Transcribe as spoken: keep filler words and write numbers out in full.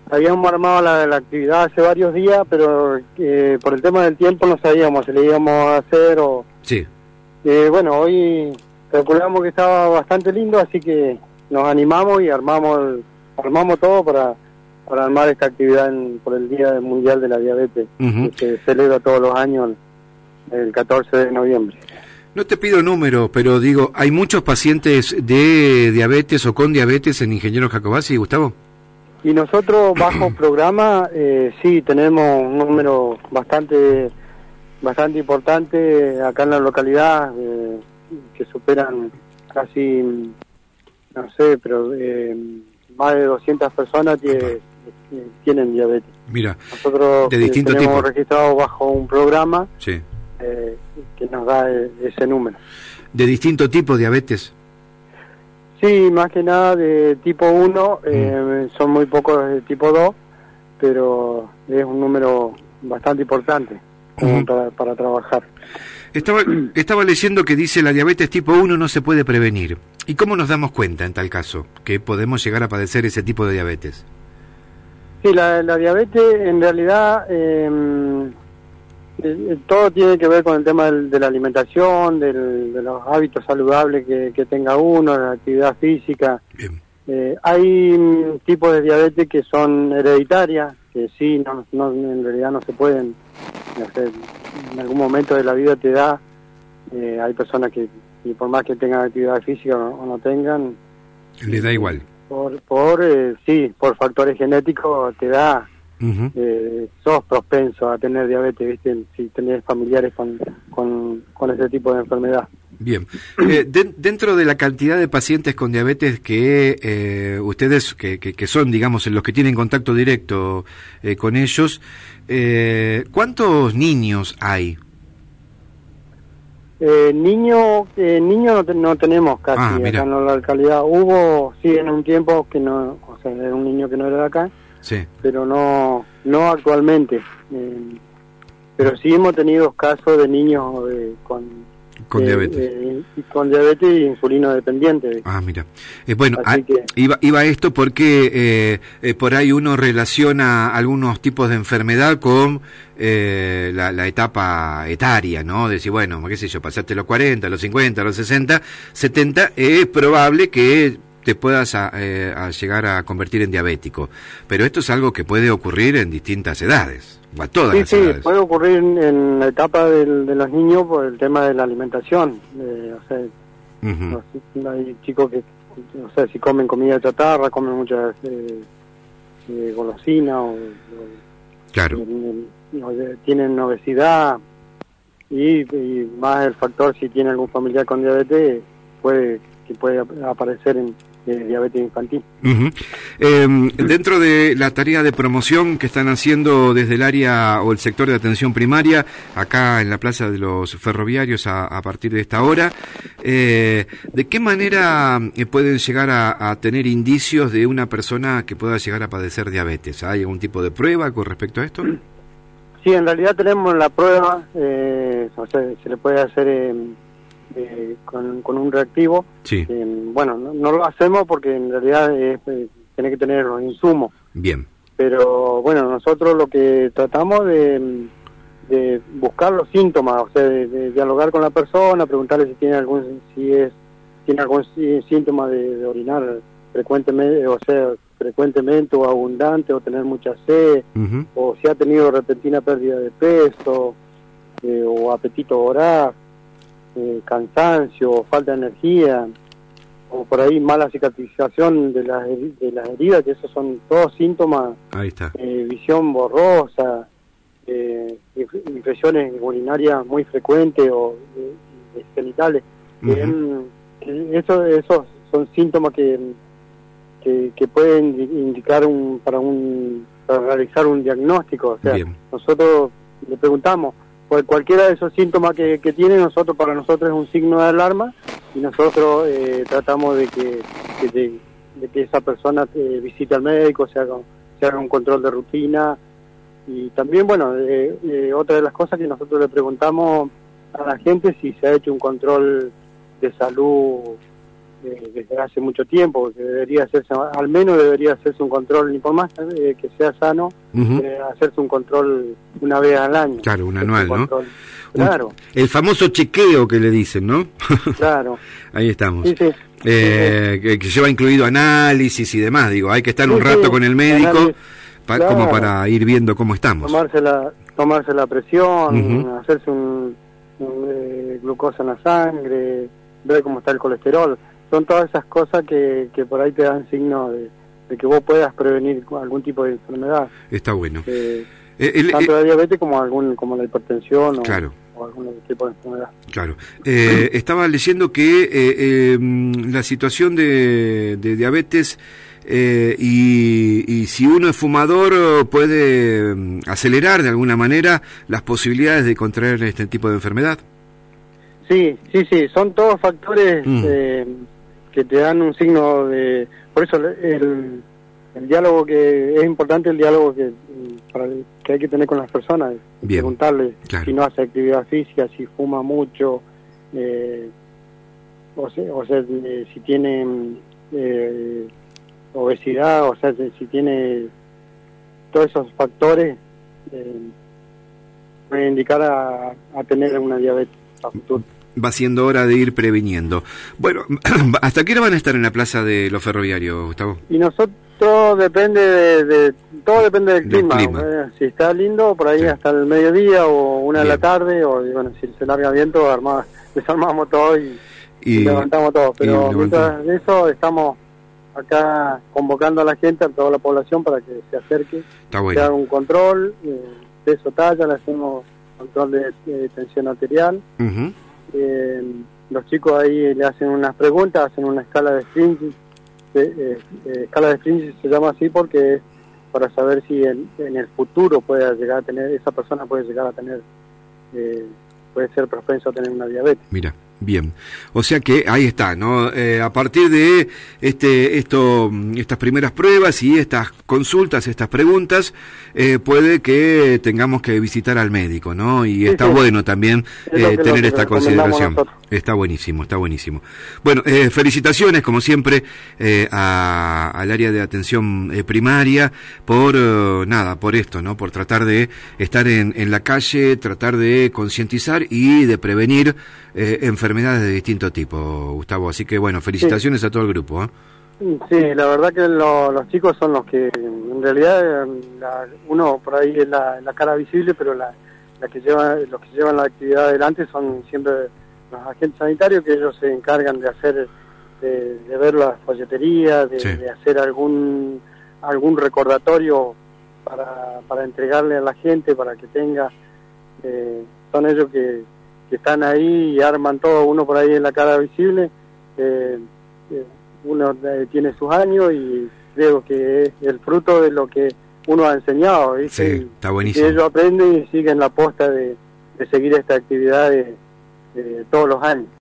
habíamos armado la, la actividad hace varios días, pero eh, por el tema del tiempo no sabíamos si le íbamos a hacer o... Sí. Eh, bueno, hoy calculamos que estaba bastante lindo, así que nos animamos y armamos armamos todo para, para armar esta actividad en, por el Día Mundial de la Diabetes, uh-huh. que se celebra todos los años el catorce de noviembre. No te pido número, pero digo, ¿hay muchos pacientes de diabetes o con diabetes en Ingeniero Jacobacci, Gustavo? Y nosotros, bajo programa, eh, sí, tenemos un número bastante bastante importante acá en la localidad, eh, que superan casi, no sé, pero eh, más de doscientas personas que, que tienen diabetes. Mira, nosotros de distinto tenemos tipo. registrado bajo un programa, sí. eh, que nos da ese número. ¿De distinto tipo diabetes? Sí, más que nada de tipo uno, eh, mm. son muy pocos de tipo dos, pero es un número bastante importante como uh-huh. para, para trabajar. Estaba, estaba leyendo que dice la diabetes tipo uno no se puede prevenir. ¿Y cómo nos damos cuenta en tal caso que podemos llegar a padecer ese tipo de diabetes? Sí, la, la diabetes en realidad eh, eh, todo tiene que ver con el tema del, de la alimentación, del, de los hábitos saludables que, que tenga uno, la actividad física. Bien. Eh, hay tipos de diabetes que son hereditarias, que sí, no, no, en realidad no se pueden hacer. En algún momento de la vida te da, eh, hay personas que, y por más que tengan actividad física o no, o no tengan, le da igual. Por, por eh, sí, por factores genéticos te da, uh-huh. eh, sos propenso a tener diabetes, ¿viste? Si tenés familiares con, con, con ese tipo de enfermedad. Bien. Eh, de, dentro de la cantidad de pacientes con diabetes que eh, ustedes, que, que, que son, digamos, los que tienen contacto directo eh, con ellos, eh, ¿cuántos niños hay? Eh, niño, eh, niño no, te, no tenemos casi ah, acá en la localidad. Hubo, sí, en un tiempo que no, o sea, era un niño que no era de acá, sí. pero no, no actualmente. Eh, pero sí hemos tenido casos de niños eh, con Con eh, diabetes. Eh, con diabetes y insulino dependiente. Ah, mira. Eh, bueno, a, que... iba, iba esto porque eh, eh, por ahí uno relaciona algunos tipos de enfermedad con eh, la, la etapa etaria, ¿no? Decir, bueno, qué sé yo, pasaste los cuarenta, los cincuenta, los sesenta, setenta, es probable que te puedas a, eh, a llegar a convertir en diabético. Pero esto es algo que puede ocurrir en distintas edades. A todas sí, las sí, edades. puede ocurrir en la etapa del, de los niños por el tema de la alimentación. Eh, o sea, uh-huh. los, hay chicos que, o sea, si comen comida chatarra, comen muchas eh, eh, golosinas o, claro. o, o tienen obesidad y, y más el factor si tiene algún familiar con diabetes puede que puede aparecer en de diabetes infantil. Uh-huh. Eh, dentro de la tarea de promoción que están haciendo desde el área o el sector de atención primaria, acá en la Plaza de los Ferroviarios a, a partir de esta hora, eh, ¿de qué manera pueden llegar a, a tener indicios de una persona que pueda llegar a padecer diabetes? ¿Hay algún tipo de prueba con respecto a esto? Sí, en realidad tenemos la prueba, eh, o sea, se le puede hacer... Eh, Eh, con, con un reactivo. Sí. Eh, bueno, no, no lo hacemos porque en realidad es, eh, tiene que tener los insumos. Bien. Pero bueno, nosotros lo que tratamos de, de buscar los síntomas, o sea, de, de dialogar con la persona, preguntarle si tiene algún si es tiene algún síntoma de, de orinar frecuentemente, o sea, frecuentemente o abundante, o tener mucha sed, uh-huh. o si ha tenido repentina pérdida de peso, eh, o apetito voraz. Eh, cansancio, falta de energía, o por ahí mala cicatrización de las, de las heridas, que esos son todos síntomas. Ahí está. Eh, visión borrosa, eh, infecciones urinarias muy frecuentes o eh, genitales. Uh-huh. eh, eso, esos son síntomas que, que, que pueden indicar un, para, un, para realizar un diagnóstico. O sea, Bien. nosotros le preguntamos, pues cualquiera de esos síntomas que, que tiene, nosotros para nosotros es un signo de alarma y nosotros eh, tratamos de que, que de, de que esa persona eh, visite al médico, se haga, se haga un control de rutina y también, bueno, eh, eh, otra de las cosas que nosotros le preguntamos a la gente si se ha hecho un control de salud eh, desde hace mucho tiempo, que debería hacerse, al menos debería hacerse un control, ni por más eh, que sea sano, uh-huh. eh, hacerse un control una vez al año. Claro, un anual, un ¿no? Claro. Un, el famoso chequeo que le dicen, ¿no? Claro. Ahí estamos. Sí, sí. Eh, que, que lleva incluido análisis y demás, digo, hay que estar sí, un rato sí. con el médico pa, claro. como para ir viendo cómo estamos. Tomarse la, tomarse la presión, uh-huh. hacerse un, un eh, glucosa en la sangre, ver cómo está el colesterol. Son todas esas cosas que, que por ahí te dan signos de, de que vos puedas prevenir algún tipo de enfermedad. Está bueno. Eh, eh, el, tanto eh, la diabetes como algún como la hipertensión o, claro. o algún tipo de enfermedad. Claro. Eh, estaba leyendo que eh, eh, la situación de, de diabetes eh, y, y si uno es fumador puede acelerar de alguna manera las posibilidades de contraer este tipo de enfermedad. Sí, sí, sí, son todos factores mm. eh, que te dan un signo de... Por eso el, el diálogo que... Es importante el diálogo que, para el, que hay que tener con las personas. Bien, preguntarle claro. si no hace actividad física, si fuma mucho, eh, o sea, o sea eh, si tiene eh, obesidad, o sea, si tiene todos esos factores, eh, pueden indicar a, a tener una diabetes a futuro. Va siendo hora de ir previniendo. Bueno, ¿hasta qué hora van a estar en la plaza de los ferroviarios, Gustavo? Y nosotros depende de, de todo depende del, del clima. clima. Eh, si está lindo, por ahí sí. hasta el mediodía o una Bien. de la tarde, o bueno, si se larga viento, armamos, desarmamos todo y, y, y levantamos todo. Pero mientras de eso estamos acá convocando a la gente, a toda la población, para que se acerque, está bueno. se haga un control, eh, peso, talla, le hacemos control de, de tensión arterial. Uh-huh. Eh, los chicos ahí le hacen unas preguntas, hacen una escala de Stringy, eh, eh, escala de Stringy se llama así porque es para saber si en, en el futuro puede llegar a tener, esa persona puede llegar a tener, eh, puede ser propenso a tener una diabetes. Mira. Bien, o sea que ahí está, ¿no? Eh, a partir de este, esto, estas primeras pruebas y estas consultas, estas preguntas, eh, puede que tengamos que visitar al médico, ¿no? Y sí, está sí. bueno también eh, tener esta consideración. Nosotros. Está buenísimo, está buenísimo. Bueno, eh, felicitaciones, como siempre, eh, a, al área de atención eh, primaria por, uh, nada, por esto, ¿no? Por tratar de estar en, en la calle, tratar de concientizar y de prevenir eh, enfermedades de distinto tipo, Gustavo. Así que, bueno, felicitaciones sí. a todo el grupo, ¿eh? Sí, la verdad que lo, los chicos son los que, en realidad, la, uno por ahí es la, la cara visible, pero la, la que lleva, los que llevan la actividad adelante son siempre los agentes sanitarios, que ellos se encargan de hacer, de, de ver las folleterías, de, sí. de hacer algún algún recordatorio para, para entregarle a la gente, para que tenga, eh, son ellos que, que están ahí y arman todo, uno por ahí en la cara visible, eh, eh, uno eh, tiene sus años y creo que es el fruto de lo que uno ha enseñado, ¿viste? Sí, está buenísimo. Y ellos aprenden y siguen la posta de, de seguir esta actividad de, de todos los años.